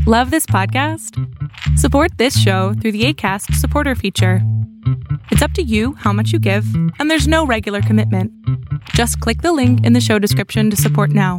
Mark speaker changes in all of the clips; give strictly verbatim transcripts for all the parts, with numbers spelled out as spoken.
Speaker 1: Love this podcast? Support this show through the Acast supporter feature. It's up to you how much you give, and there's no regular commitment. Just click the link in the show description to support now.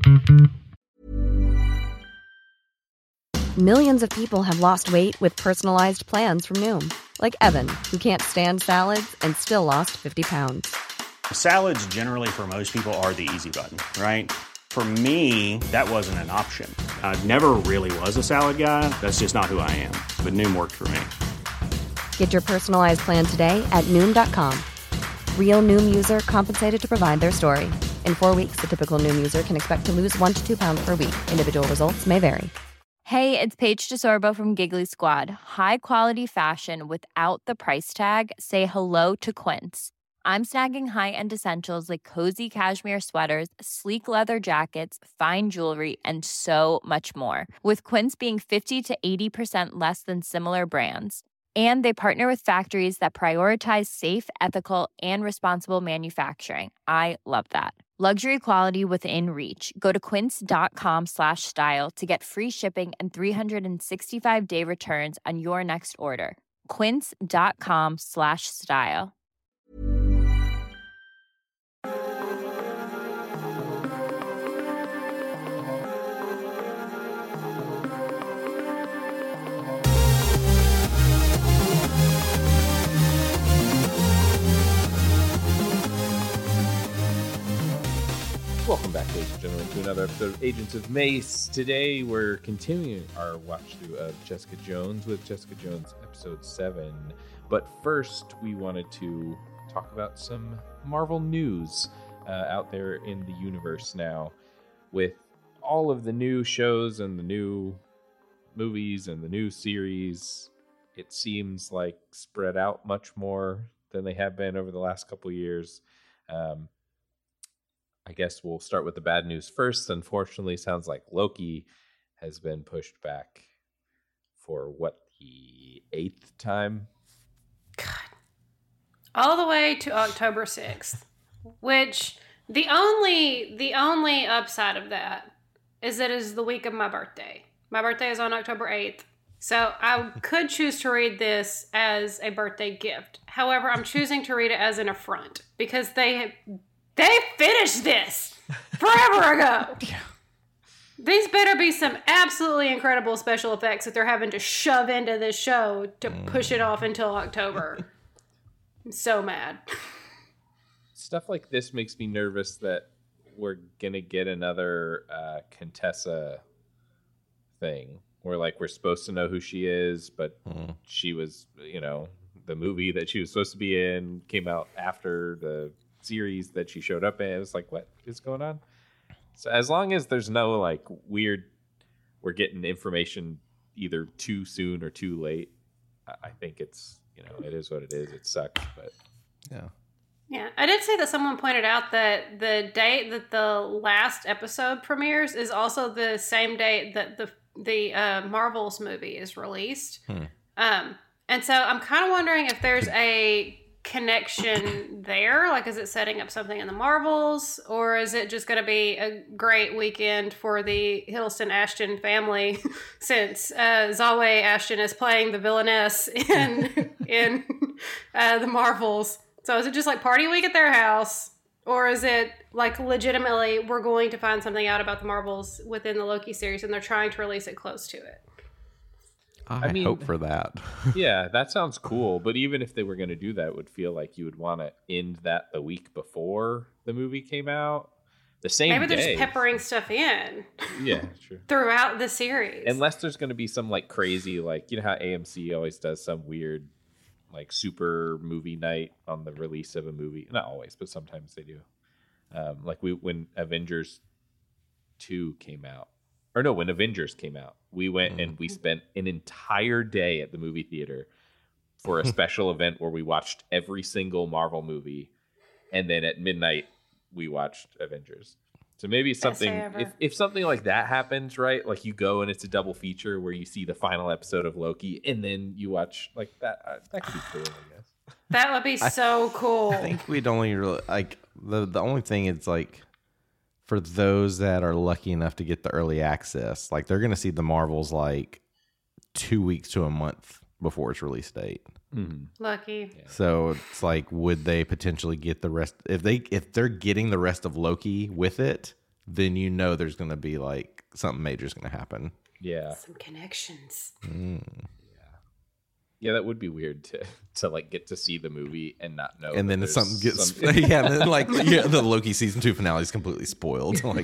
Speaker 2: Millions of people have lost weight with personalized plans from Noom. Like Evan, who can't stand salads and still lost fifty pounds.
Speaker 3: Salads generally for most people are the easy button, right? For me, that wasn't an option. I never really was a salad guy. That's just not who I am. But Noom worked for me.
Speaker 2: Get your personalized plan today at Noom dot com. Real Noom user compensated to provide their story. In four weeks, the typical Noom user can expect to lose one to two pounds per week. Individual results may vary.
Speaker 4: Hey, it's Paige DeSorbo from Giggly Squad. High quality fashion without the price tag. Say hello to Quince. I'm snagging high-end essentials like cozy cashmere sweaters, sleek leather jackets, fine jewelry, and so much more. With Quince being fifty to eighty percent less than similar brands. And they partner with factories that prioritize safe, ethical, and responsible manufacturing. I love that. Luxury quality within reach. Go to quince.com slash style to get free shipping and three sixty-five day returns on your next order. Quince.com slash style.
Speaker 5: Welcome back, ladies and gentlemen, to another episode of Agents of Mace. Today, we're continuing our watch through of Jessica Jones with Jessica Jones episode seven. But first, we wanted to talk about some Marvel news uh, out there in the universe now. With all of the new shows and the new movies and the new series, it seems like spread out much more than they have been over the last couple of years. Um, I guess we'll start with the bad news first. Unfortunately, sounds like Loki has been pushed back for what, the eighth time?
Speaker 6: God. All the way to October sixth, which the only the only upside of that is that it is the week of my birthday. My birthday is on October eighth. So I could choose to read this as a birthday gift. However, I'm choosing to read it as an affront because they They finished this forever ago. Yeah. These better be some absolutely incredible special effects that they're having to shove into this show to mm. push it off until October. I'm so mad.
Speaker 5: Stuff like this makes me nervous that we're going to get another uh, Contessa thing where, like, we're supposed to know who she is, but mm. she was, you know, the movie that she was supposed to be in came out after the series that she showed up in. It's like, what is going on? So as long as there's no like weird, we're getting information either too soon or too late, I think it's, you know, it is what it is. It sucks, but
Speaker 7: yeah.
Speaker 6: Yeah, I did see that someone pointed out that the date that the last episode premieres is also the same date that the the uh, Marvels movie is released. Hmm. Um, and so I'm kind of wondering if there's a connection there. Like, is it setting up something in the Marvels, or is it just going to be a great weekend for the Hiddleston Ashton family since uh, Zawe Ashton is playing the villainess in in uh, the Marvels? So is it just like party week at their house, or is it like legitimately we're going to find something out about the Marvels within the Loki series and they're trying to release it close to it?
Speaker 7: I, I mean, hope for that.
Speaker 5: Yeah, that sounds cool. But even if they were going to do that, it would feel like you would want to end that the week before the movie came out. The same
Speaker 6: Maybe they're
Speaker 5: day.
Speaker 6: just peppering stuff in.
Speaker 5: Yeah, true.
Speaker 6: Throughout the series.
Speaker 5: Unless there's going to be some like crazy, like, you know how A M C always does some weird like super movie night on the release of a movie. Not always, but sometimes they do. Um, like we when Avengers two came out. Or no, when Avengers came out, we went mm. and we spent an entire day at the movie theater for a special event where we watched every single Marvel movie, and then at midnight we watched Avengers. So maybe something if, if something like that happens, right? Like you go and it's a double feature where you see the final episode of Loki and then you watch like that. Uh, that could be cool, I guess.
Speaker 6: That would be so
Speaker 7: I,
Speaker 6: cool.
Speaker 7: I think we'd only really like the the only thing is like for those that are lucky enough to get the early access, like they're going to see the Marvels like two weeks to a month before its release date.
Speaker 5: Mm-hmm.
Speaker 6: Lucky.
Speaker 5: Yeah.
Speaker 7: So it's like, would they potentially get the rest? If they if they're getting the rest of Loki with it, then you know there's going to be like something major is going to happen.
Speaker 5: Yeah.
Speaker 6: Some connections.
Speaker 7: Mm.
Speaker 5: Yeah, that would be weird to to like get to see the movie and not know.
Speaker 7: And
Speaker 5: that
Speaker 7: then something gets
Speaker 5: some...
Speaker 7: yeah, and then like yeah, the Loki season two finale is completely spoiled. Like,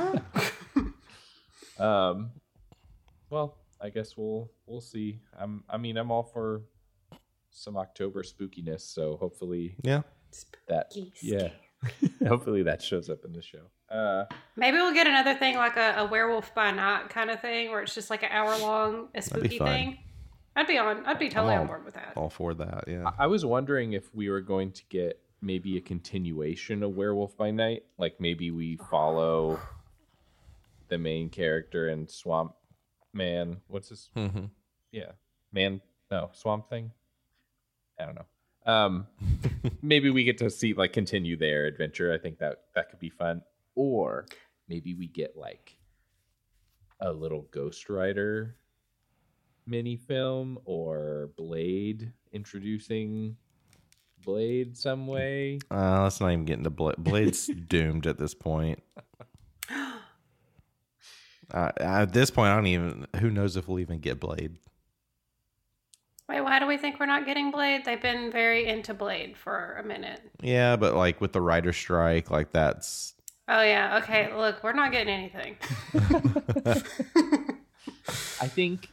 Speaker 5: um, well, I guess we'll we'll see. I'm I mean I'm all for some October spookiness, so hopefully
Speaker 7: yeah,
Speaker 5: that yeah, hopefully that shows up in the show. Uh,
Speaker 6: Maybe we'll get another thing like a, a Werewolf by Night kind of thing, where it's just like an hour long, a spooky thing. I'd be on. I'd be totally
Speaker 7: all,
Speaker 6: on board with that.
Speaker 7: All for that, yeah.
Speaker 5: I was wondering if we were going to get maybe a continuation of Werewolf by Night, like maybe we follow the main character and Swamp Man. What's his?
Speaker 7: Mm-hmm.
Speaker 5: Yeah, Man. No, Swamp Thing. I don't know. Um, maybe we get to see like continue their adventure. I think that that could be fun. Or maybe we get like a little Ghost Rider mini film or Blade introducing Blade some way.
Speaker 7: Uh, let's not even get into Blade. Blade's doomed at this point. Uh, at this point, I don't even. Who knows if we'll even get Blade?
Speaker 6: Wait, why do we think we're not getting Blade? They've been very into Blade for a minute.
Speaker 7: Yeah, but like with the writer strike, like that's.
Speaker 6: Oh yeah. Okay. Look, we're not getting anything.
Speaker 5: I think.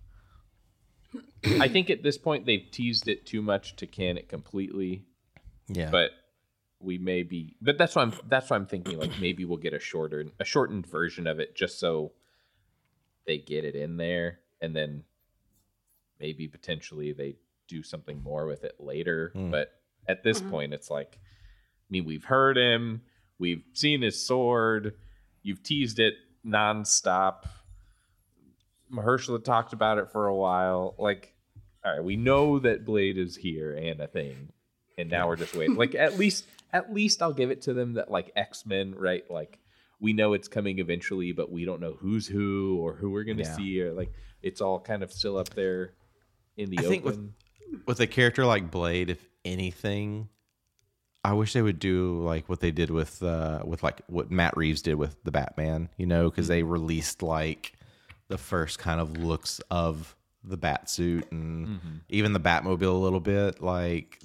Speaker 5: I think at this point they've teased it too much to can it completely.
Speaker 7: Yeah.
Speaker 5: But we may be but that's why I'm that's why I'm thinking like maybe we'll get a shorter a shortened version of it just so they get it in there and then maybe potentially they do something more with it later. Mm. But at this mm-hmm. point it's like I mean we've heard him, we've seen his sword, you've teased it nonstop. Mahershala talked about it for a while. Like all right, we know that Blade is here and a thing, and now we're just waiting. Like at least, at least I'll give it to them that like X-Men, right? Like we know it's coming eventually, but we don't know who's who or who we're going to yeah. see, or like it's all kind of still up there in the
Speaker 7: I
Speaker 5: open.
Speaker 7: think with, with a character like Blade, if anything, I wish they would do like what they did with uh, with like what Matt Reeves did with the Batman, you know, because mm-hmm. they released like the first kind of looks of the bat suit and mm-hmm. even the Batmobile a little bit. Like,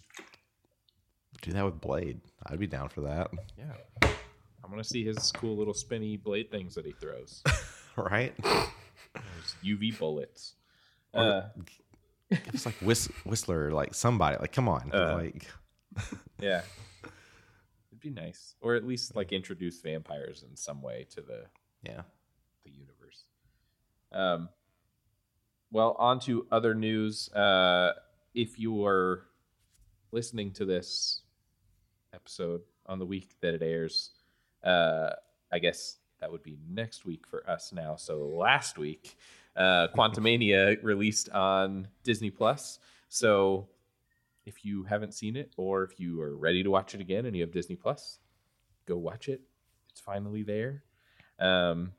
Speaker 7: do that with Blade. I'd be down for that.
Speaker 5: Yeah. I want to see his cool little spinny blade things that he throws.
Speaker 7: Right?
Speaker 5: Those U V bullets.
Speaker 7: Or
Speaker 5: uh,
Speaker 7: it's like Whist- Whistler, like somebody. Like, come on.
Speaker 5: Uh,
Speaker 7: like,
Speaker 5: yeah. It'd be nice. Or at least like introduce vampires in some way to the
Speaker 7: yeah
Speaker 5: the universe. Um. Well, on to other news. Uh, if you are listening to this episode on the week that it airs, uh, I guess that would be next week for us now. So last week, uh, Quantumania released on Disney Plus. So if you haven't seen it, or if you are ready to watch it again and you have Disney Plus, go watch it. It's finally there. Um,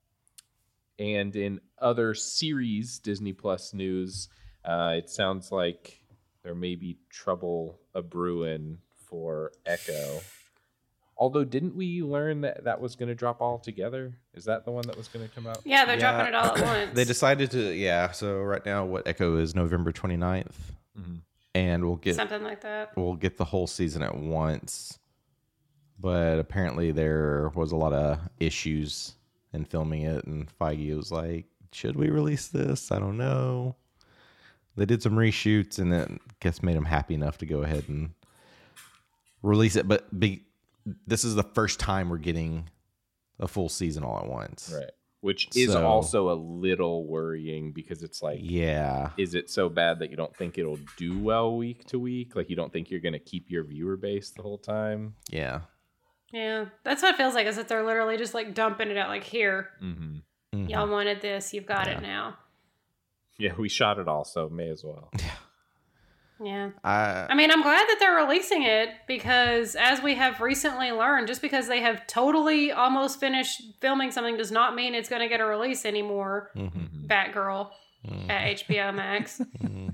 Speaker 5: And in other series Disney Plus news, uh, it sounds like there may be trouble a-brewing for Echo. Although, didn't we learn that that was going to drop altogether? Is that the one that was going to come out?
Speaker 6: Yeah, they're
Speaker 7: yeah.
Speaker 6: dropping it all at once.
Speaker 7: They decided to, yeah. So right now, what Echo is November twenty-ninth. Mm-hmm. And we'll get
Speaker 6: something like that.
Speaker 7: We'll get the whole season at once. But apparently there was a lot of issues in filming it, and Feige was like, should we release this? I don't know. They did some reshoots, and it I guess made them happy enough to go ahead and release it. But be, this is the first time we're getting a full season all at once.
Speaker 5: Right. Which is
Speaker 7: so,
Speaker 5: also a little worrying because it's like,
Speaker 7: yeah,
Speaker 5: is it so bad that you don't think it'll do well week to week? Like you don't think you're going to keep your viewer base the whole time?
Speaker 7: Yeah.
Speaker 6: Yeah, that's what it feels like, is that they're literally just like dumping it out like, here,
Speaker 5: mm-hmm.
Speaker 7: Mm-hmm.
Speaker 6: y'all wanted this, you've got
Speaker 7: yeah.
Speaker 6: it now.
Speaker 5: Yeah, we shot it all, so may as well.
Speaker 7: Yeah.
Speaker 6: Yeah.
Speaker 7: I,
Speaker 6: I mean, I'm glad that they're releasing it because, as we have recently learned, just because they have totally almost finished filming something does not mean it's going to get a release anymore.
Speaker 7: mm-hmm.
Speaker 6: Batgirl
Speaker 7: Mm-hmm.
Speaker 6: at H B O Max.
Speaker 7: Mm-hmm.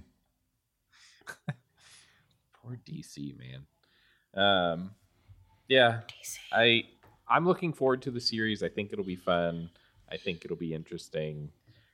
Speaker 5: Poor D C, man. Um, yeah,
Speaker 6: D C.
Speaker 5: I I'm looking forward to the series. I think it'll be fun. I think it'll be interesting.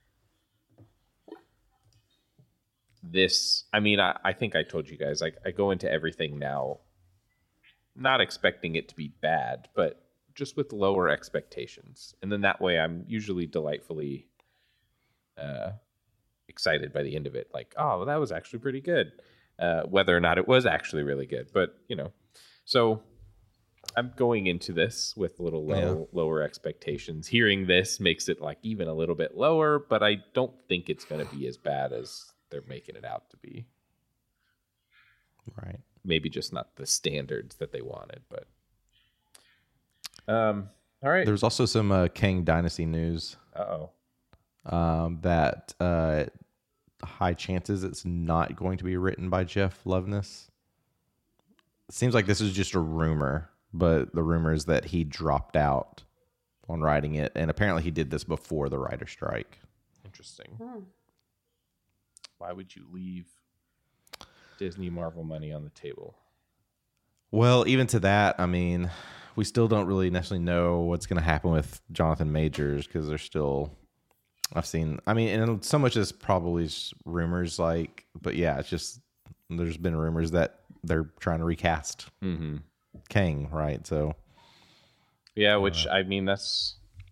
Speaker 5: This, I mean, I, I think I told you guys, like, I go into everything now not expecting it to be bad, but just with lower expectations. And then that way I'm usually delightfully uh, excited by the end of it. Like, oh, well, that was actually pretty good. Uh, whether or not it was actually really good. But, you know, so I'm going into this with a little low, yeah. lower expectations. Hearing this makes it like even a little bit lower, but I don't think it's going to be as bad as they're making it out to be.
Speaker 7: Right.
Speaker 5: Maybe just not the standards that they wanted, but um all right.
Speaker 7: There's also some uh, Kang Dynasty news.
Speaker 5: Uh-oh.
Speaker 7: Um that uh high chances it's not going to be written by Jeff Loveness. It seems like this is just a rumor, but the rumor is that he dropped out on writing it, and apparently he did this before the writer strike.
Speaker 5: Interesting.
Speaker 6: Hmm.
Speaker 5: Why would you leave Disney Marvel money on the table?
Speaker 7: Well, even to that, I mean, we still don't really necessarily know what's going to happen with Jonathan Majors because they're still, I've seen, I mean, and so much is probably rumors, like, but yeah, it's just, there's been rumors that they're trying to recast
Speaker 5: mm-hmm.
Speaker 7: Kang, right? So,
Speaker 5: yeah, which, uh, I mean, that's,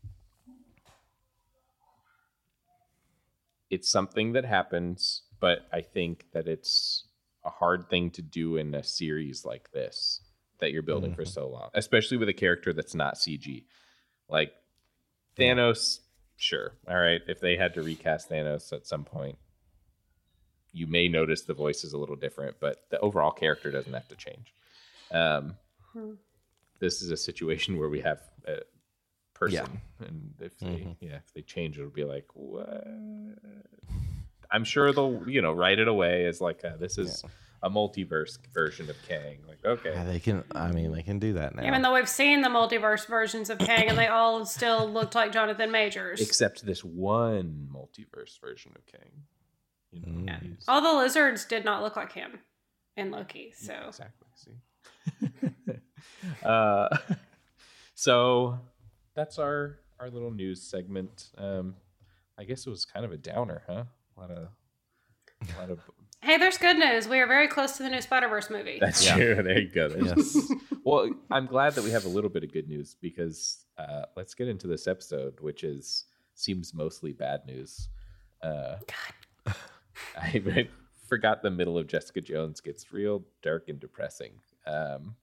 Speaker 5: it's something that happens, but I think that it's a hard thing to do in a series like this that you're building mm-hmm. for so long, especially with a character that's not C G. Like Thanos, sure. All right. If they had to recast Thanos at some point, you may notice the voice is a little different, but the overall character doesn't have to change. Um, hmm. This is a situation where we have a person, yeah. and if they, mm-hmm. yeah, if they change, it'll be like, what? I'm sure they'll, you know, write it away as like a, this is yeah. a multiverse version of Kang. Like, okay,
Speaker 7: yeah, they can. I mean, they can do that now.
Speaker 6: Even though we've seen the multiverse versions of Kang, and they all still looked like Jonathan Majors,
Speaker 5: except this one multiverse version of Kang. You know,
Speaker 6: yeah. all the lizards did not look like him in Loki. So
Speaker 5: yeah, exactly. See, uh, so that's our our little news segment. Um, I guess it was kind of a downer, huh? A lot of, a lot of.
Speaker 6: Hey, there's good news. We are very close to the new Spider-Verse movie.
Speaker 5: That's yeah. true. There you go. Yes. Well, I'm glad that we have a little bit of good news because uh, let's get into this episode, which is seems mostly bad news. Uh,
Speaker 6: God.
Speaker 5: I, I forgot the middle of Jessica Jones gets real dark and depressing. Um,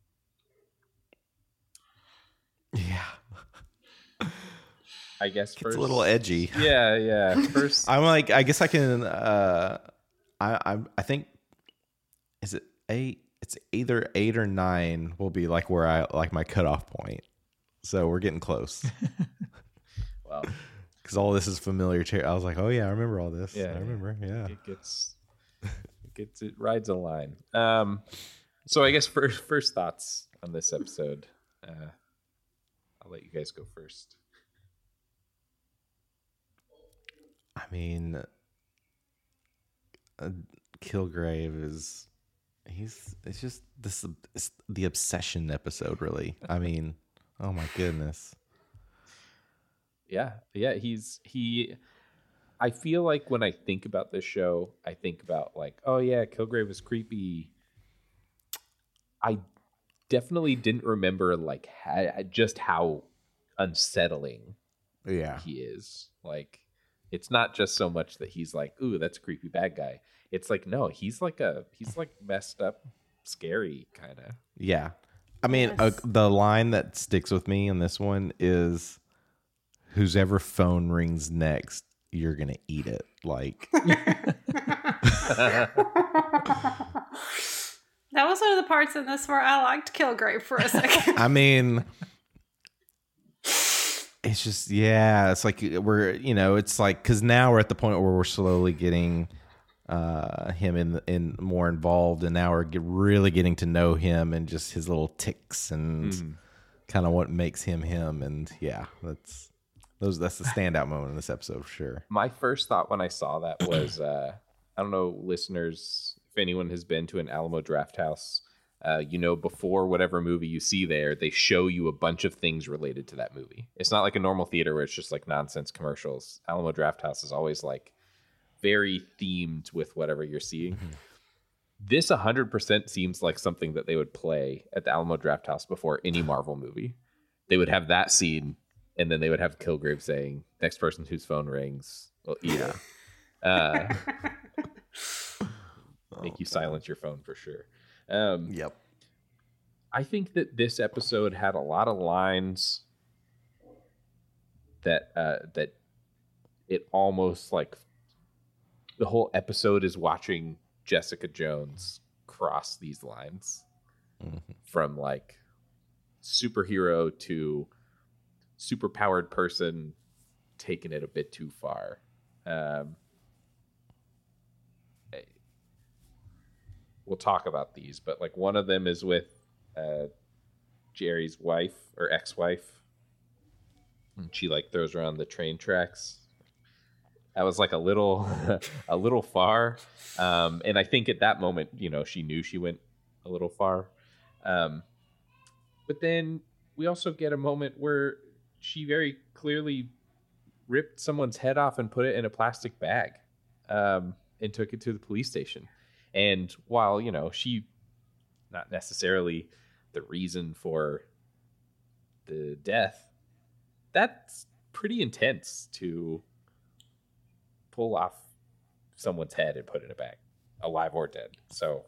Speaker 7: yeah.
Speaker 5: I guess
Speaker 7: first, it's a little edgy.
Speaker 5: Yeah, yeah. First,
Speaker 7: I'm like, I guess I can. Uh, I, I, I think, is it eight? It's either eight or nine. Will be like where I like my cutoff point. So we're getting close.
Speaker 5: Well,
Speaker 7: because all this is familiar to. I was like, oh yeah, I remember all this.
Speaker 5: Yeah,
Speaker 7: I remember. Yeah,
Speaker 5: it gets, it gets, it rides a line. Um, so I guess first, first thoughts on this episode. Uh, I'll let you guys go first.
Speaker 7: I mean, uh, Kilgrave is, he's, it's just this, it's the obsession episode, really. I mean, oh my goodness.
Speaker 5: Yeah. Yeah. He's, he, I feel like when I think about this show, I think about like, oh yeah, Kilgrave is creepy. I definitely didn't remember like ha- just how unsettling
Speaker 7: yeah.
Speaker 5: he is. Like, it's not just so much that he's like, ooh, that's a creepy bad guy. It's like, no, he's like a, he's like messed up, scary kind of.
Speaker 7: Yeah. I mean,
Speaker 6: Yes.
Speaker 7: uh, the line that sticks with me in this one is, whosever phone rings next, you're going to eat it. Like.
Speaker 6: That was one of the parts in this where I liked Kilgrave for a second.
Speaker 7: I mean, it's just, yeah, it's like we're, you know, it's like, because now we're at the point where we're slowly getting uh, him in in more involved, and now we're get, really getting to know him and just his little ticks and mm. kind of what makes him him. And yeah, that's those that's the standout moment in this episode for sure.
Speaker 5: My first thought when I saw that was, uh, I don't know, listeners, if anyone has been to an Alamo Drafthouse, uh, you know, before whatever movie you see there, they show you a bunch of things related to that movie. It's not like a normal theater where it's just like nonsense commercials. Alamo Drafthouse is always like very themed with whatever you're seeing. Mm-hmm. This one hundred percent seems like something that they would play at the Alamo Drafthouse before any Marvel movie. They would have that scene, and then they would have Kilgrave saying, next person whose phone rings will eat it. Uh, make you silence your phone for sure. Um,
Speaker 7: yep.
Speaker 5: I think that this episode had a lot of lines that uh, that it almost like the whole episode is watching Jessica Jones cross these lines mm-hmm. from like superhero to superpowered person, taking it a bit too far. Um, we'll talk about these, but like one of them is with uh, Jerry's wife or ex-wife. And she like throws her on the train tracks. That was like a little, a little far. Um, and I think at that moment, you know, she knew she went a little far. Um, but then we also get a moment where she very clearly ripped someone's head off and put it in a plastic bag um, and took it to the police station. And while, you know, she not necessarily the reason for the death, that's pretty intense to pull off someone's head and put it in a bag, alive or dead. So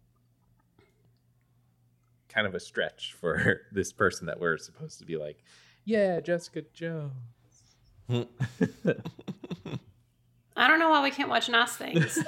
Speaker 5: kind of a stretch for this person that we're supposed to be like, yeah, Jessica Jones.
Speaker 6: I don't know why we can't watch nice things.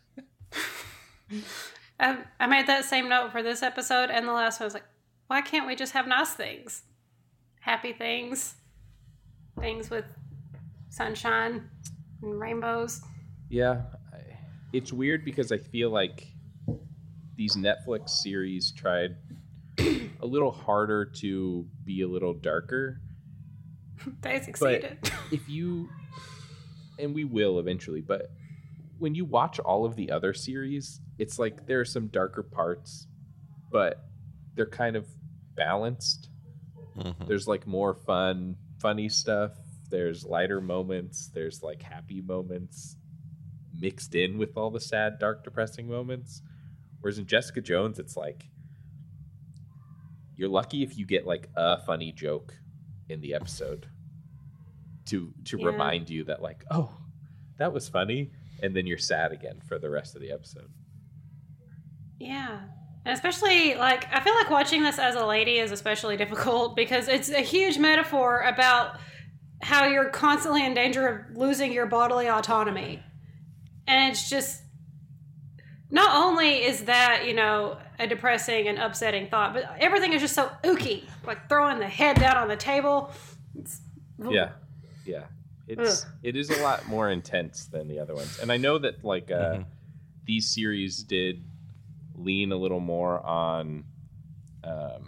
Speaker 6: I, I made that same note for this episode and the last one. I was like, why can't we just have nice things? Happy things. Things with sunshine and rainbows.
Speaker 5: Yeah. I, it's weird because I feel like these Netflix series tried a little harder to be a little darker.
Speaker 6: They succeeded.
Speaker 5: But if you, and we will eventually, but when you watch all of the other series, it's like there are some darker parts, but they're kind of balanced. Mm-hmm. There's like more fun, funny stuff. There's lighter moments. There's like happy moments mixed in with all the sad, dark, depressing moments. Whereas in Jessica Jones, it's like you're lucky if you get like a funny joke in the episode to to yeah. remind you that like, oh, that was funny, and then you're sad again for the rest of the episode.
Speaker 6: Yeah. And especially, like, I feel like watching this as a lady is especially difficult because it's a huge metaphor about how you're constantly in danger of losing your bodily autonomy. And it's just, not only is that, you know, a depressing and upsetting thought, but everything is just so ooky. Like throwing the head down on the table. It's,
Speaker 5: yeah. Yeah. It's Ugh. It is a lot more intense than the other ones. And I know that, like, uh, mm-hmm. these series did lean a little more on um,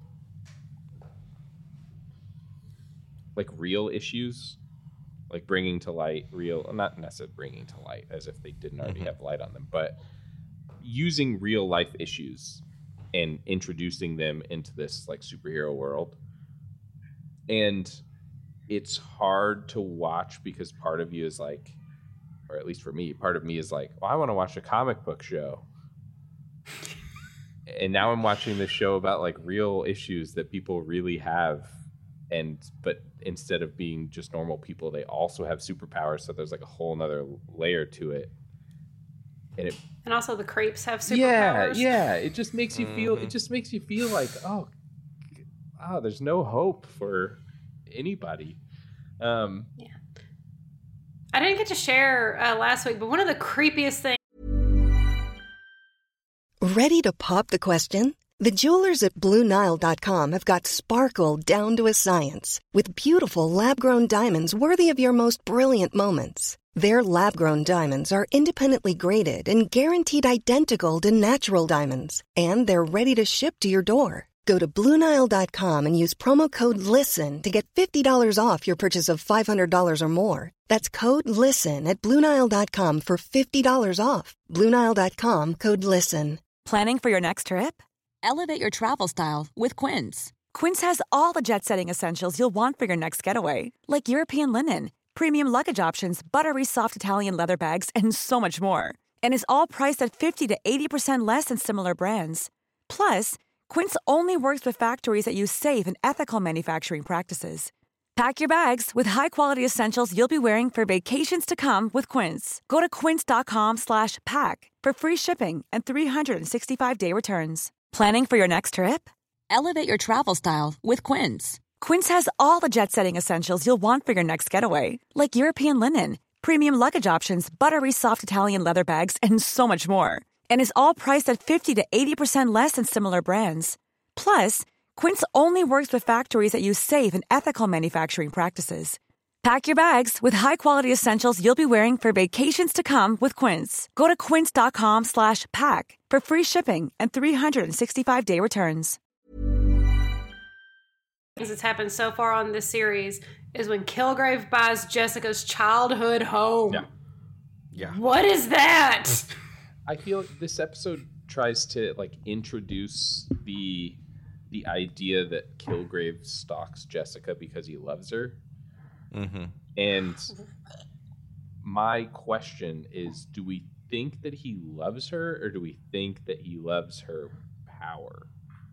Speaker 5: like real issues, like bringing to light real, not necessarily bringing to light as if they didn't already mm-hmm. have light on them, but using real life issues and introducing them into this like superhero world. And it's hard to watch because part of you is like, or at least for me, part of me is like, well, I want to watch a comic book show. And now I'm watching this show about like real issues that people really have, and but instead of being just normal people, they also have superpowers. So there's like a whole nother layer to it. And it
Speaker 6: and also the creeps have superpowers.
Speaker 5: Yeah, yeah. It just makes you feel. It just makes you feel like, oh, wow, there's no hope for anybody. Um,
Speaker 6: yeah. I didn't get to share uh, last week, but one of the creepiest things.
Speaker 8: Ready to pop the question? The jewelers at Blue Nile dot com have got sparkle down to a science with beautiful lab-grown diamonds worthy of your most brilliant moments. Their lab-grown diamonds are independently graded and guaranteed identical to natural diamonds. And they're ready to ship to your door. Go to Blue Nile dot com and use promo code LISTEN to get fifty dollars off your purchase of five hundred dollars or more. That's code LISTEN at Blue Nile dot com for fifty dollars off. Blue Nile dot com, code LISTEN.
Speaker 9: Planning for your next trip? Elevate your travel style with Quince. Quince has all the jet-setting essentials you'll want for your next getaway, like European linen, premium luggage options, buttery soft Italian leather bags, and so much more. And is all priced at fifty to eighty percent less than similar brands. Plus, Quince only works with factories that use safe and ethical manufacturing practices. Pack your bags with high-quality essentials you'll be wearing for vacations to come with Quince. Go to quince.com slash pack for free shipping and three sixty-five day returns. Planning for your next trip? Elevate your travel style with Quince. Quince has all the jet-setting essentials you'll want for your next getaway, like European linen, premium luggage options, buttery soft Italian leather bags, and so much more. And is all priced at fifty to eighty percent less than similar brands. Plus, Quince only works with factories that use safe and ethical manufacturing practices. Pack your bags with high-quality essentials you'll be wearing for vacations to come with Quince. Go to quince.com slash pack for free shipping and three sixty-five day returns.
Speaker 6: As it's happened so far on this series is when Kilgrave buys Jessica's childhood home.
Speaker 5: Yeah.
Speaker 7: Yeah.
Speaker 6: What is that?
Speaker 5: I feel this episode tries to like introduce the the idea that Kilgrave stalks Jessica because he loves her.
Speaker 7: Mm-hmm.
Speaker 5: And my question is, do we think that he loves her, or do we think that he loves her power?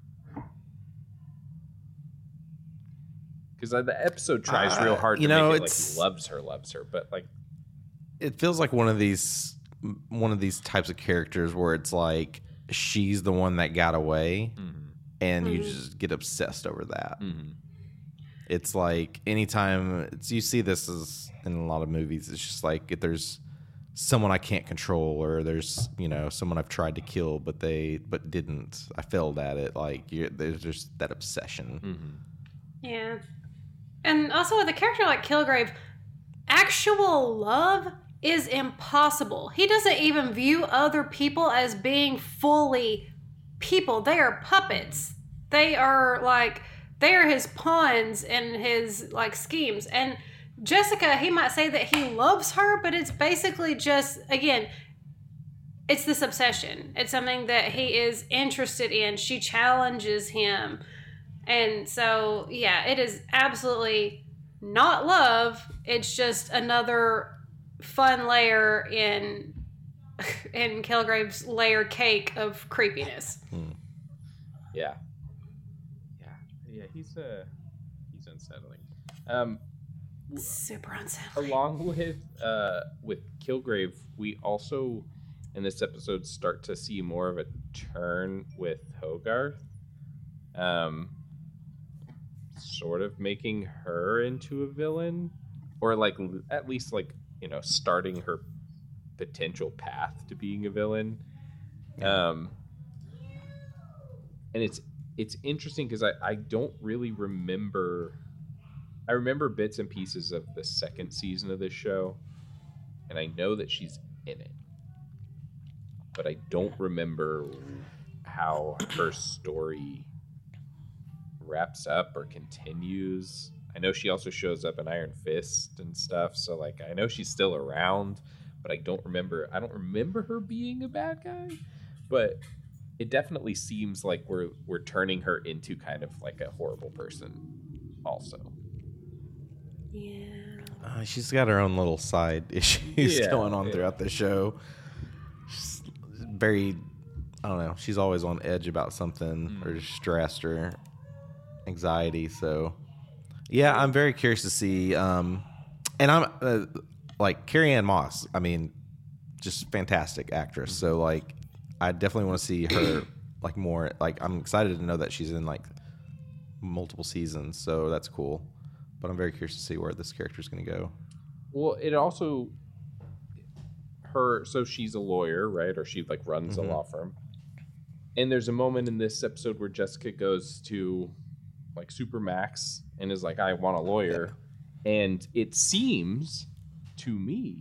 Speaker 5: Because the episode tries
Speaker 7: uh,
Speaker 5: real hard
Speaker 7: you
Speaker 5: to
Speaker 7: know,
Speaker 5: make it
Speaker 7: it's,
Speaker 5: like he loves her, loves her, but like
Speaker 7: it feels like one of these one of these types of characters where it's like she's the one that got away, mm-hmm. and mm-hmm. you just get obsessed over that. Mm-hmm. It's like anytime it's, you see this is in a lot of movies, it's just like if there's someone I can't control, or there's, you know, someone I've tried to kill but they but didn't. I failed at it. Like you, there's just that obsession.
Speaker 5: Mm-hmm.
Speaker 6: Yeah, and also with a character like Kilgrave, actual love is impossible. He doesn't even view other people as being fully people. They are puppets. They are like, they are his pawns in his like schemes. And Jessica, he might say that he loves her, but it's basically just, again, it's this obsession. It's something that he is interested in. She challenges him. And so, yeah, it is absolutely not love. It's just another fun layer in in Kilgrave's layer cake of creepiness.
Speaker 7: Hmm.
Speaker 5: Yeah, yeah, yeah. He's uh, he's unsettling. Um,
Speaker 6: super unsettling.
Speaker 5: Along with uh, with Kilgrave, we also in this episode start to see more of a turn with Hogarth. Um, sort of making her into a villain, or like at least like, you know, starting her potential path to being a villain. Yeah. Um, and it's it's interesting because I, I don't really remember. I remember bits and pieces of the second season of this show, and I know that she's in it, but I don't remember how her story wraps up or continues. I know she also shows up in Iron Fist and stuff, so like I know she's still around, but I don't remember I don't remember her being a bad guy. But it definitely seems like we're we're turning her into kind of like a horrible person also.
Speaker 6: Yeah.
Speaker 7: Uh, she's got her own little side issues
Speaker 5: yeah,
Speaker 7: going on
Speaker 5: yeah.
Speaker 7: throughout the show. She's very, I don't know, she's always on edge about something mm. or stressed or anxiety, so yeah, I'm very curious to see. Um, and I'm uh, like Carrie-Anne Moss. I mean, just fantastic actress. So like, I definitely want to see her like more. Like, I'm excited to know that she's in like multiple seasons. So that's cool. But I'm very curious to see where this character is going to go.
Speaker 5: Well, it also her. So she's a lawyer, right? Or she like runs mm-hmm. a law firm. And there's a moment in this episode where Jessica goes to like Supermax and is like, I want a lawyer. Yeah. And it seems to me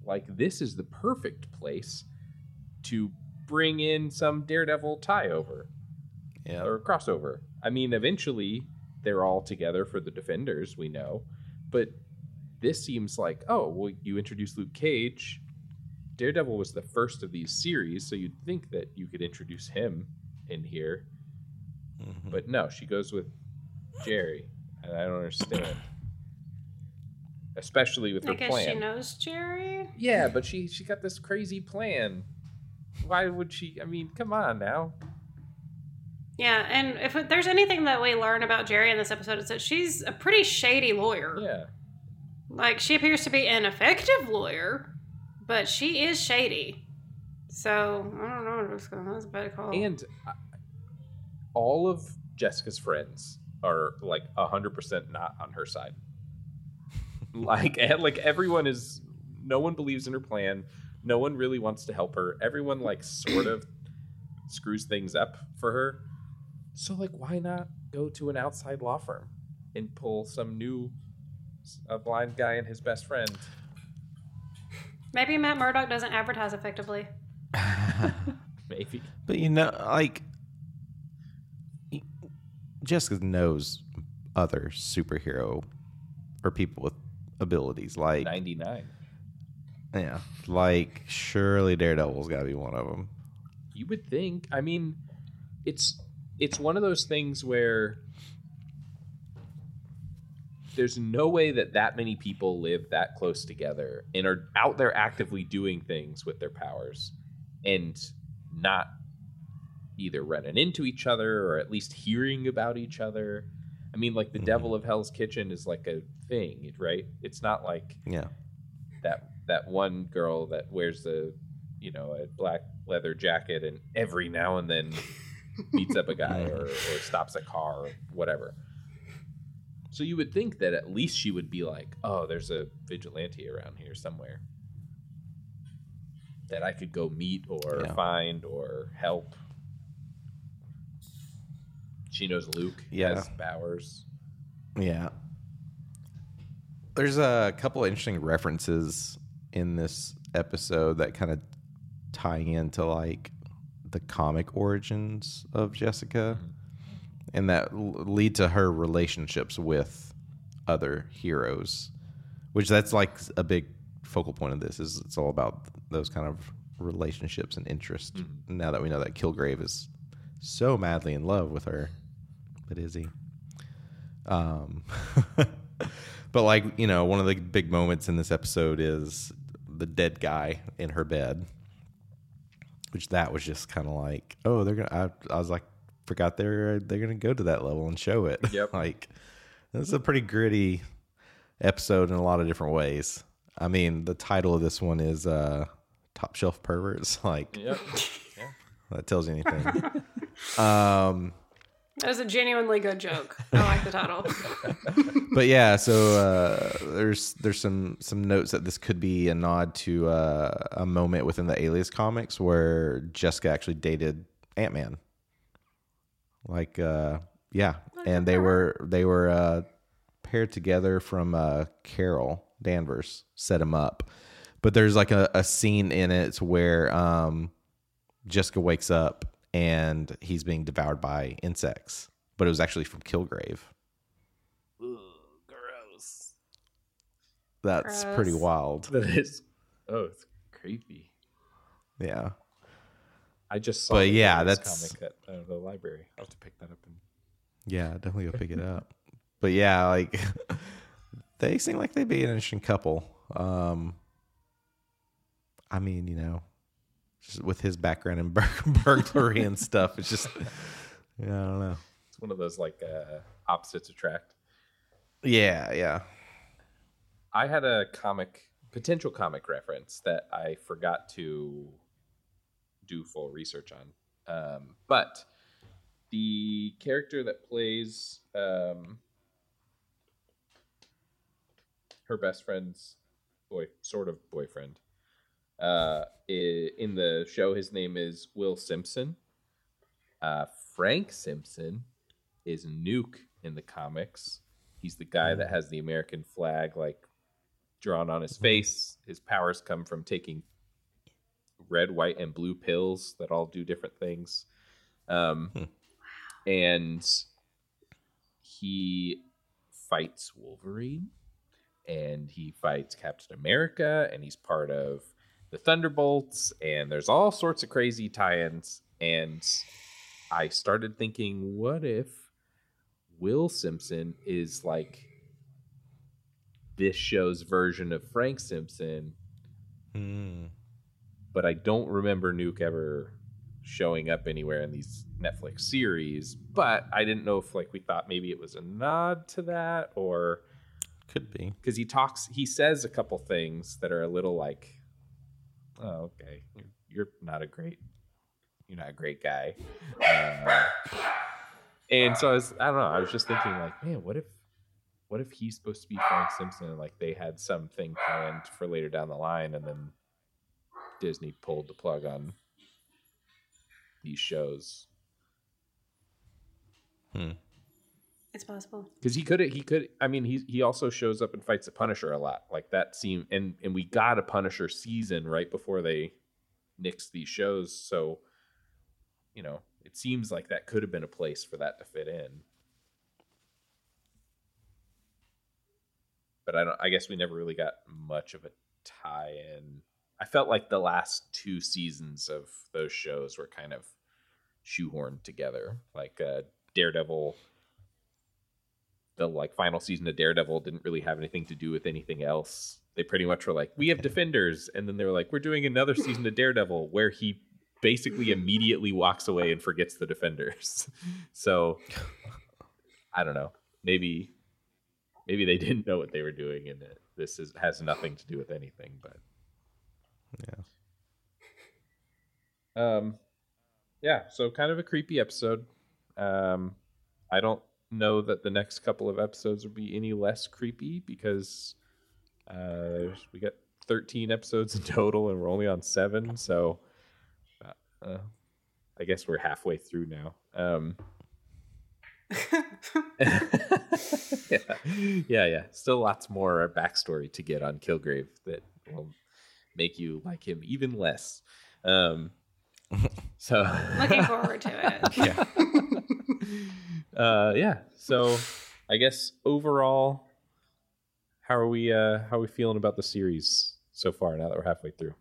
Speaker 5: like this is the perfect place to bring in some Daredevil tie over.
Speaker 7: Yeah.
Speaker 5: Or crossover. I mean, eventually they're all together for the Defenders, we know. But this seems like, oh, well, you introduced Luke Cage. Daredevil was the first of these series, so you'd think that you could introduce him in here. Mm-hmm. But no, she goes with Jerry, and I don't understand. Especially with her
Speaker 6: I guess
Speaker 5: plan.
Speaker 6: she knows Jerry?
Speaker 5: Yeah, but she, she got this crazy plan. Why would she? I mean, come on now.
Speaker 6: Yeah, and if there's anything that we learn about Jerry in this episode, it's that she's a pretty shady lawyer.
Speaker 5: Yeah.
Speaker 6: Like, she appears to be an effective lawyer, but she is shady. So, I don't know what's going on. That's a bad call.
Speaker 5: And uh, all of Jessica's friends are, like, one hundred percent not on her side. like, like, everyone is... No one believes in her plan. No one really wants to help her. Everyone, like, sort of screws things up for her. So, like, why not go to an outside law firm and pull some new, a blind guy and his best friend?
Speaker 6: Maybe Matt Murdock doesn't advertise effectively.
Speaker 5: Maybe.
Speaker 7: But, you know, like, Jessica knows other superhero or people with abilities. Like,
Speaker 5: ninety-nine.
Speaker 7: Yeah. Like, surely Daredevil's got to be one of them.
Speaker 5: You would think. I mean, it's... It's one of those things where there's no way that that many people live that close together and are out there actively doing things with their powers and not either running into each other or at least hearing about each other. I mean, like the mm-hmm. Devil of Hell's Kitchen is like a thing, right? It's not like
Speaker 7: yeah
Speaker 5: that that one girl that wears the, you know, a black leather jacket and every now and then beats up a guy or, or stops a car or whatever. So you would think that at least she would be like, oh, there's a vigilante around here somewhere that I could go meet or yeah. find or help. She knows Luke
Speaker 7: yeah.
Speaker 5: has powers.
Speaker 7: Yeah. There's a couple of interesting references in this episode that kind of tie into like the comic origins of Jessica, mm-hmm. and that lead to her relationships with other heroes, which that's like a big focal point of this. Is it's all about those kind of relationships and interest. Mm-hmm. Now that we know that Kilgrave is so madly in love with her, but is he? Um, but like, you know, one of the big moments in this episode is the dead guy in her bed. Which that was just kind of like, oh, they're gonna. I, I was like, forgot they're they're gonna go to that level and show it.
Speaker 5: Yep.
Speaker 7: Like, this is a pretty gritty episode in a lot of different ways. I mean, the title of this one is uh, "Top Shelf Perverts." Like,
Speaker 5: yep. Yeah.
Speaker 7: That tells you anything. um,
Speaker 6: that was a genuinely good joke. I like the title.
Speaker 7: But yeah, so uh, there's there's some some notes that this could be a nod to uh, a moment within the Alias comics where Jessica actually dated Ant-Man. Like, uh, yeah, and they were they were uh, paired together from uh, Carol Danvers set him up. But there's like a, a scene in it where um, Jessica wakes up and he's being devoured by insects, but it was actually from Kilgrave.
Speaker 5: Ugh, gross.
Speaker 7: That's
Speaker 6: gross.
Speaker 7: Pretty wild.
Speaker 5: That is. Oh, it's creepy.
Speaker 7: Yeah.
Speaker 5: I just saw
Speaker 7: but
Speaker 5: the
Speaker 7: yeah, that's
Speaker 5: comic at uh, the library. I'll have to pick that up. And...
Speaker 7: Yeah, definitely go pick it up. But yeah, like they seem like they'd be an interesting couple. Um, I mean, you know, just with his background in bur- burglary and stuff, it's just, yeah, I don't know.
Speaker 5: It's one of those like uh, opposites attract.
Speaker 7: Yeah, yeah.
Speaker 5: I had a comic, potential comic reference that I forgot to do full research on. Um, but the character that plays um, her best friend's boy, sort of boyfriend, uh, in the show, his name is Will Simpson. Uh, Frank Simpson is Nuke in the comics. He's the guy that has the American flag like drawn on his face. His powers come from taking red, white, and blue pills that all do different things. Um, hmm. And he fights Wolverine, and he fights Captain America, and he's part of the Thunderbolts, and there's all sorts of crazy tie-ins. And I started thinking, what if Will Simpson is like this show's version of Frank Simpson?
Speaker 7: Hmm.
Speaker 5: But I don't remember Nuke ever showing up anywhere in these Netflix series. But I didn't know if like we thought maybe it was a nod to that, or
Speaker 7: could be
Speaker 5: because he talks, he says a couple things that are a little like, oh, okay, you're, you're not a great, you're not a great guy. Uh, and so I was, I don't know, I was just thinking like, man, what if, what if he's supposed to be Frank Simpson and like they had something planned for later down the line, and then Disney pulled the plug on these shows.
Speaker 7: Hmm.
Speaker 6: It's possible
Speaker 5: because he could he could I mean he he also shows up and fights the Punisher a lot, like that seemed, and and we got a Punisher season right before they nixed these shows, so you know it seems like that could have been a place for that to fit in. But I don't I guess we never really got much of a tie-in. I felt like the last two seasons of those shows were kind of shoehorned together. Like uh, Daredevil, the like final season of Daredevil didn't really have anything to do with anything else. They pretty much were like, we have Defenders, and then they were like, we're doing another season of Daredevil where he basically immediately walks away and forgets the Defenders. So I don't know. Maybe maybe they didn't know what they were doing, and it, this is has nothing to do with anything, but.
Speaker 7: Yeah.
Speaker 5: Um, yeah. So kind of a creepy episode. Um, I don't know that the next couple of episodes will be any less creepy because uh, we got thirteen episodes in total, and we're only on seven. So uh, I guess we're halfway through now. Um, yeah. yeah, yeah. Still lots more backstory to get on Kilgrave that will make you like him even less. Um, so
Speaker 6: looking forward to it.
Speaker 5: Yeah. uh, yeah. So I guess overall, how are we? Uh, how are we feeling about the series so far? Now that we're halfway through,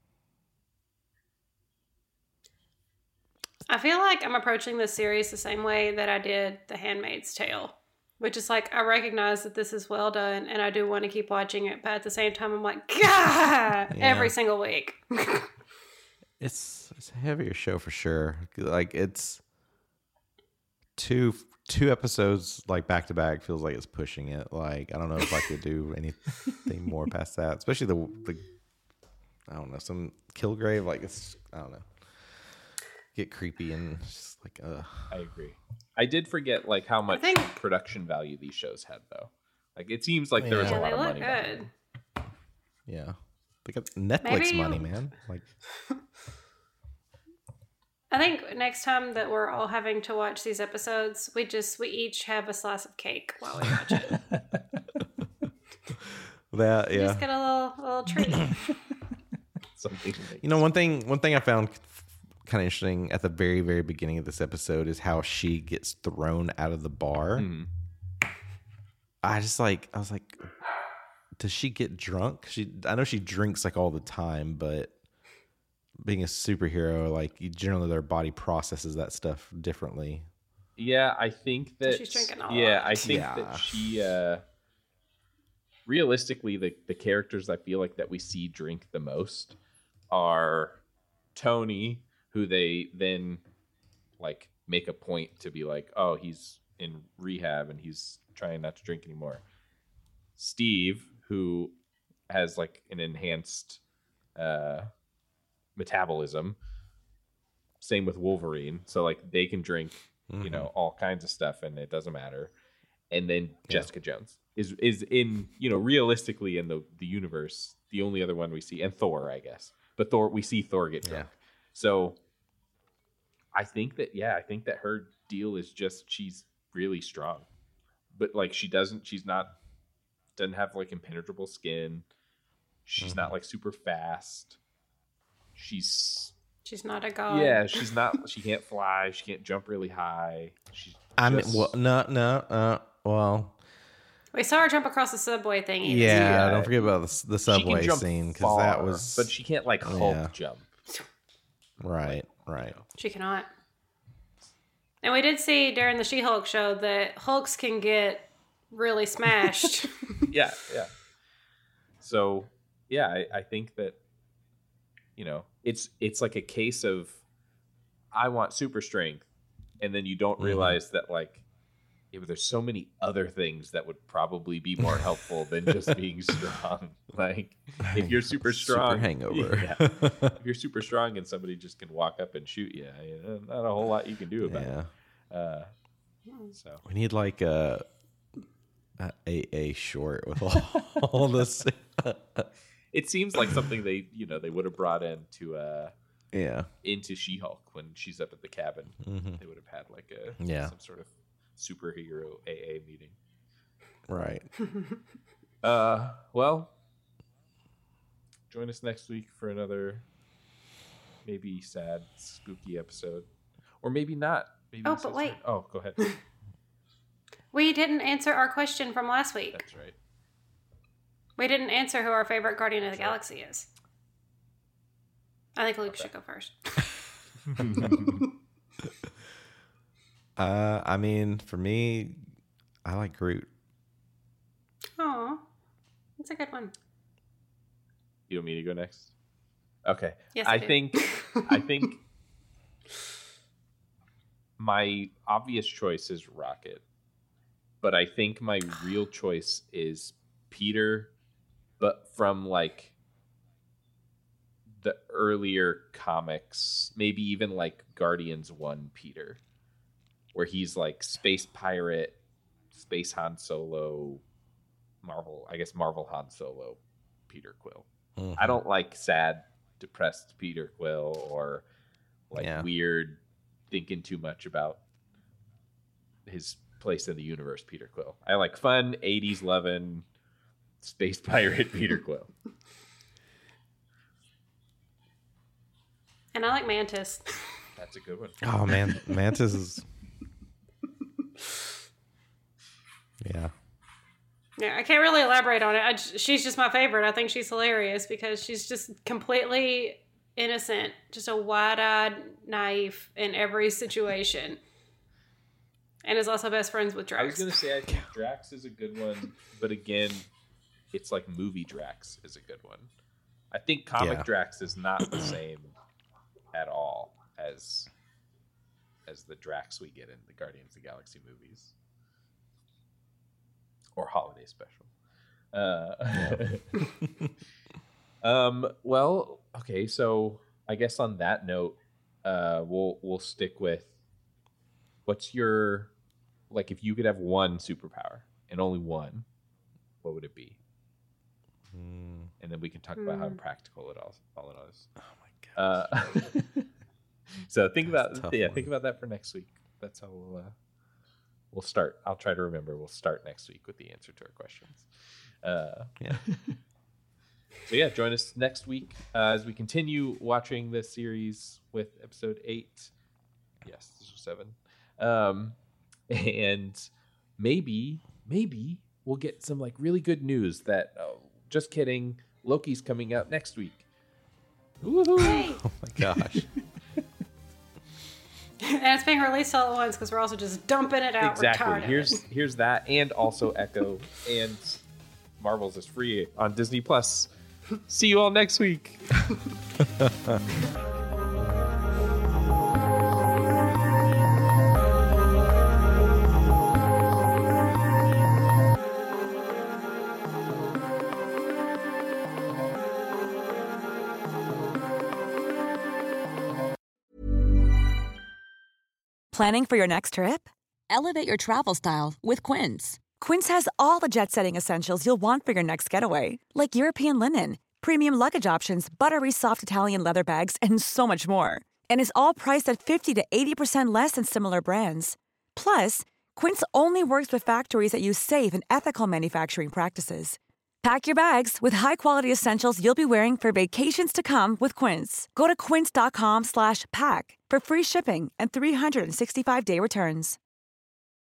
Speaker 6: I feel like I'm approaching this series the same way that I did The Handmaid's Tale. Which is like, I recognize that this is well done and I do want to keep watching it, but at the same time, I'm like, God, yeah. every single week.
Speaker 7: it's it's a heavier show for sure. Like it's two two episodes like back to back feels like it's pushing it. Like I don't know if I could do anything more past that. Especially the the I don't know, some Kilgrave, like it's I don't know. Get creepy and just like uh
Speaker 5: I agree. I did forget like how much
Speaker 6: think,
Speaker 5: production value these shows had though. Like it seems like there was
Speaker 6: yeah,
Speaker 5: a lot
Speaker 6: they
Speaker 5: of
Speaker 6: look
Speaker 5: money.
Speaker 6: Good.
Speaker 7: Yeah. They got Netflix
Speaker 6: Maybe
Speaker 7: money,
Speaker 6: you...
Speaker 7: man. Like
Speaker 6: I think next time that we're all having to watch these episodes, we just we each have a slice of cake while we watch it.
Speaker 7: That yeah.
Speaker 6: Just get a little a little treat.
Speaker 5: Something
Speaker 7: you know, one thing one thing I found kind of interesting at the very very beginning of this episode is how she gets thrown out of the bar.
Speaker 5: Mm.
Speaker 7: I just like I was like, does she get drunk? She I know she drinks like all the time, but being a superhero, like you generally their body processes that stuff differently.
Speaker 5: Yeah, I think that
Speaker 6: so she's drinking a lot.
Speaker 5: Yeah, I think
Speaker 7: yeah.
Speaker 5: that she uh realistically the the characters I feel like that we see drink the most are Tony, who they then like make a point to be like, oh, he's in rehab and he's trying not to drink anymore. Steve, who has like an enhanced uh, metabolism. Same with Wolverine. So like they can drink, mm-hmm. you know, all kinds of stuff and it doesn't matter. And then yeah. Jessica Jones is is in, you know, realistically in the, the universe, the only other one we see, and Thor, I guess. But Thor, we see Thor get drunk. Yeah. So I think that, yeah, I think that her deal is just she's really strong. But like she doesn't, she's not, doesn't have like impenetrable skin. She's
Speaker 7: Mhm.
Speaker 5: not like super fast. She's
Speaker 6: She's not a god.
Speaker 5: yeah, she's not. She can't fly. She can't jump really high. She's
Speaker 7: I mean,
Speaker 5: just-
Speaker 7: well, no, no, uh, well,
Speaker 6: We saw her jump across the subway thing.
Speaker 7: yeah,
Speaker 5: Yeah.
Speaker 7: Don't forget about the, the
Speaker 5: she can
Speaker 7: subway
Speaker 5: jump
Speaker 7: scene because that
Speaker 5: far,
Speaker 7: was
Speaker 5: but she can't like Hulk
Speaker 7: yeah.
Speaker 5: jump.
Speaker 7: right, right.
Speaker 6: She cannot. And we did see during the She-Hulk show that Hulks can get really smashed.
Speaker 5: Yeah, yeah. So yeah, I, I think that you know it's it's like a case of I want super strength, and then you don't
Speaker 7: Mm-hmm.
Speaker 5: realize that like yeah, but there's so many other things that would probably be more helpful than just being strong. Like if you're super strong,
Speaker 7: Super hangover.
Speaker 5: yeah. If you're super strong and somebody just can walk up and shoot you, you know, not a whole lot you can do about
Speaker 7: Yeah.
Speaker 5: it. Uh, so
Speaker 7: We need like a a A A short with all, all this.
Speaker 5: it seems like something they you know they would have brought into uh
Speaker 7: yeah.
Speaker 5: into She-Hulk when she's up at the cabin.
Speaker 7: Mhm.
Speaker 5: They would have had like a
Speaker 7: Yeah.
Speaker 5: some sort of superhero A A meeting.
Speaker 7: Right.
Speaker 5: Uh, well, join us next week for another maybe sad, spooky episode, or maybe not. Maybe
Speaker 6: Oh,
Speaker 5: this
Speaker 6: but
Speaker 5: is-
Speaker 6: wait.
Speaker 5: Oh, go ahead.
Speaker 6: We didn't answer our question from last week.
Speaker 5: That's right.
Speaker 6: We didn't answer who our favorite Guardian of the Galaxy is. I think Luke should go first.
Speaker 7: Uh, I mean, for me, I like Groot.
Speaker 6: Aw, that's a good one.
Speaker 5: You want me to go next? Okay.
Speaker 6: Yes,
Speaker 5: I
Speaker 6: I do.
Speaker 5: think I think my obvious choice is Rocket, but I think my real choice is Peter, but from like the earlier comics, maybe even like Guardians one Peter, where he's like space pirate, space Han Solo, Marvel, I guess Marvel Han Solo, Peter Quill.
Speaker 7: Mhm.
Speaker 5: I don't like sad, depressed Peter Quill or like
Speaker 7: Yeah.
Speaker 5: weird, thinking too much about his place in the universe Peter Quill. I like fun, eighties loving, space pirate Peter Quill.
Speaker 6: And I like Mantis.
Speaker 5: That's a good one.
Speaker 7: Oh man, Mantis is. Yeah.
Speaker 6: Yeah, I can't really elaborate on it. I j she's just my favorite. I think she's hilarious because she's just completely innocent, just a wide-eyed, naive in every situation, and is also best friends with Drax.
Speaker 5: I was gonna say I think Drax is a good one, but again, it's like movie Drax is a good one. I think comic
Speaker 7: Yeah.
Speaker 5: Drax is not the same at all as as the Drax we get in the Guardians of the Galaxy movies or holiday special. Uh, um. Well, okay. So I guess on that note, uh, we'll we'll stick with what's your like if you could have one superpower and only one, what would it be?
Speaker 7: Mm,
Speaker 5: And then we can talk about how
Speaker 6: Hmm.
Speaker 5: impractical it all all it is.
Speaker 7: oh my god.
Speaker 5: Uh, so think
Speaker 7: That's a
Speaker 5: about
Speaker 7: tough
Speaker 5: yeah,
Speaker 7: one.
Speaker 5: think about that for next week. That's how we'll uh, we'll start. I'll try to remember. We'll start next week with the answer to our questions. Uh,
Speaker 7: Yeah.
Speaker 5: so yeah, join us next week uh, as we continue watching this series with episode eight. Yes, this was seven. Um, and maybe maybe we'll get some like really good news that. Oh, just kidding. Loki's coming out next week. Woohoo!
Speaker 6: Hey.
Speaker 7: Oh my gosh.
Speaker 6: And it's being released all at once because we're also just dumping it out.
Speaker 5: Exactly.
Speaker 6: We're tired
Speaker 5: Here's
Speaker 6: of it.
Speaker 5: here's that, and also Echo and Marvels is free on Disney Plus. See you all next week.
Speaker 9: Planning for your next trip? Elevate your travel style with Quince. Quince has all the jet-setting essentials you'll want for your next getaway, like European linen, premium luggage options, buttery soft Italian leather bags, and so much more. And is all priced at fifty to eighty percent less than similar brands. Plus, Quince only works with factories that use safe and ethical manufacturing practices. Pack your bags with high-quality essentials you'll be wearing for vacations to come with Quince. Go to quince.com slash pack for free shipping and three sixty-five day returns.